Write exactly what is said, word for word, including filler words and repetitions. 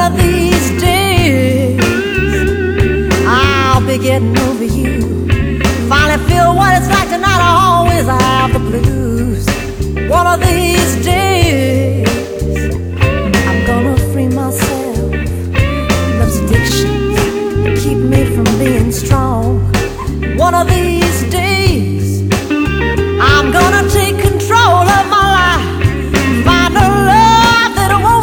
of these days I'll be getting over you. Finally feel what it's like to not always have the blues. One of these days I'm gonna free myself. Love's addictions keep me from being strong. One of these